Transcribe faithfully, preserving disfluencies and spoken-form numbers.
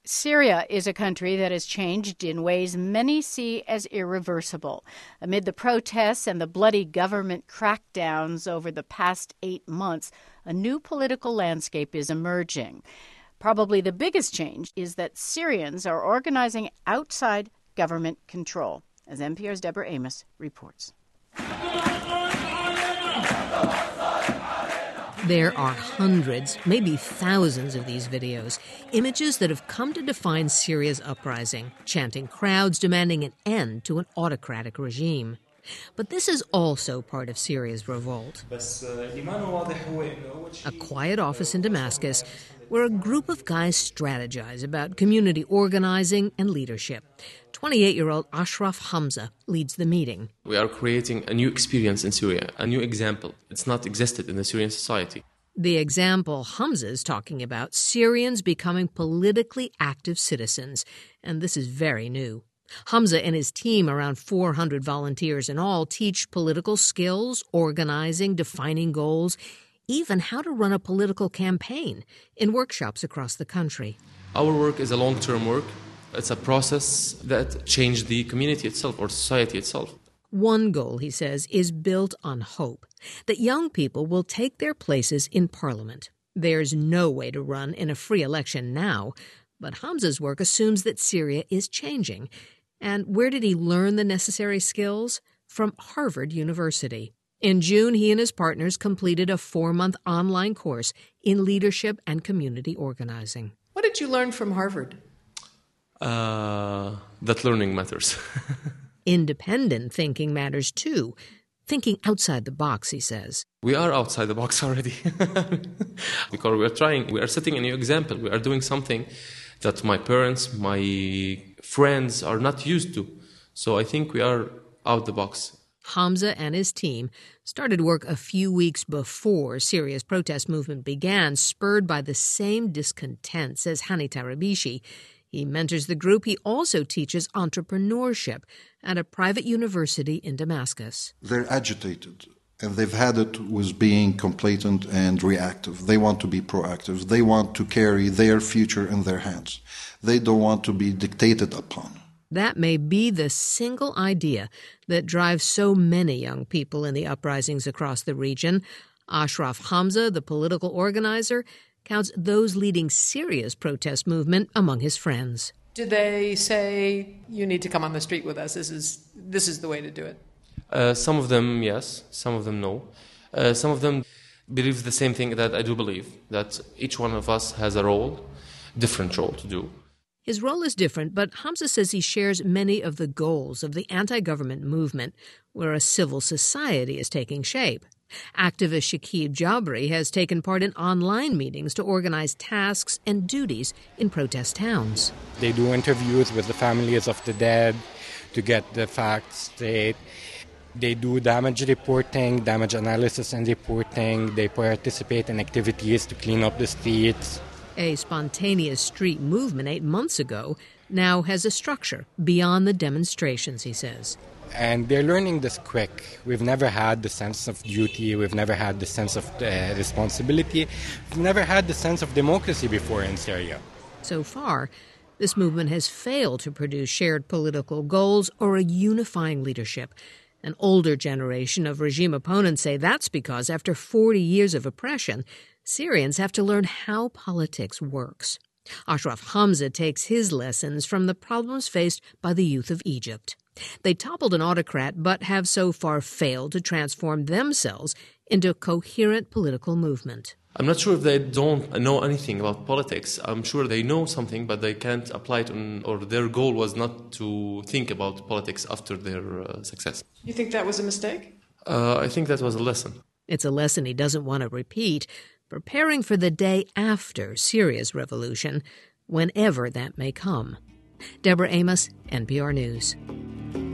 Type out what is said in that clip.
Syria is a country that has changed in ways many see as irreversible. Amid the protests and the bloody government crackdowns over the past eight months, a new political landscape is emerging. Probably the biggest change is that Syrians are organizing outside government control, as N P R's Deborah Amos reports. There are hundreds, maybe thousands of these videos, images that have come to define Syria's uprising, chanting crowds demanding an end to an autocratic regime. But this is also part of Syria's revolt. A quiet office in Damascus where a group of guys strategize about community organizing and leadership. twenty-eight-year-old Ashraf Hamza leads the meeting. We are creating a new experience in Syria, a new example. It's not existed in the Syrian society. The example Hamza is talking about, Syrians becoming politically active citizens, and this is very new. Hamza and his team, around four hundred volunteers in all, teach political skills, organizing, defining goals, even how to run a political campaign in workshops across the country. Our work is a long-term work. It's a process that changed the community itself or society itself. One goal, he says, is built on hope, that young people will take their places in parliament. There's no way to run in a free election now, but Hamza's work assumes that Syria is changing. And where did he learn the necessary skills? From Harvard University. In June, he and his partners completed a four-month online course in leadership and community organizing. What did you learn from Harvard? Uh, that learning matters. Independent thinking matters, too. Thinking outside the box, he says. We are outside the box already. Because we are trying, we are setting a new example. We are doing something that my parents, my friends are not used to. So I think we are out the box. Hamza and his team started work a few weeks before Syria's protest movement began, spurred by the same discontent, says Hani Tarabishi. He mentors the group. He also teaches entrepreneurship at a private university in Damascus. They're agitated, and they've had it with being complacent and reactive. They want to be proactive. They want to carry their future in their hands. They don't want to be dictated upon. That may be the single idea that drives so many young people in the uprisings across the region. Ashraf Hamza, the political organizer, counts those leading Syria's protest movement among his friends. Did they say, you need to come on the street with us, this is this is the way to do it? Uh, some of them, yes. Some of them, no. Uh, some of them believe the same thing that I do believe, that each one of us has a role, different role to do. His role is different, but Hamza says he shares many of the goals of the anti-government movement, where a civil society is taking shape. Activist Shakib Jabri has taken part in online meetings to organize tasks and duties in protest towns. They do interviews with the families of the dead to get the facts straight. They do damage reporting, damage analysis and reporting. They participate in activities to clean up the streets. A spontaneous street movement eight months ago now has a structure beyond the demonstrations, he says. And they're learning this quick. We've never had the sense of duty. We've never had the sense of uh, responsibility. We've never had the sense of democracy before in Syria. So far, this movement has failed to produce shared political goals or a unifying leadership. An older generation of regime opponents say that's because after forty years of oppression, Syrians have to learn how politics works. Ashraf Hamza takes his lessons from the problems faced by the youth of Egypt. They toppled an autocrat but have so far failed to transform themselves into a coherent political movement. I'm not sure if they don't know anything about politics. I'm sure they know something, but they can't apply it, on, or their goal was not to think about politics after their uh, success. You think that was a mistake? Uh, I think that was a lesson. It's a lesson he doesn't want to repeat, preparing for the day after Syria's revolution, whenever that may come. Deborah Amos, N P R News.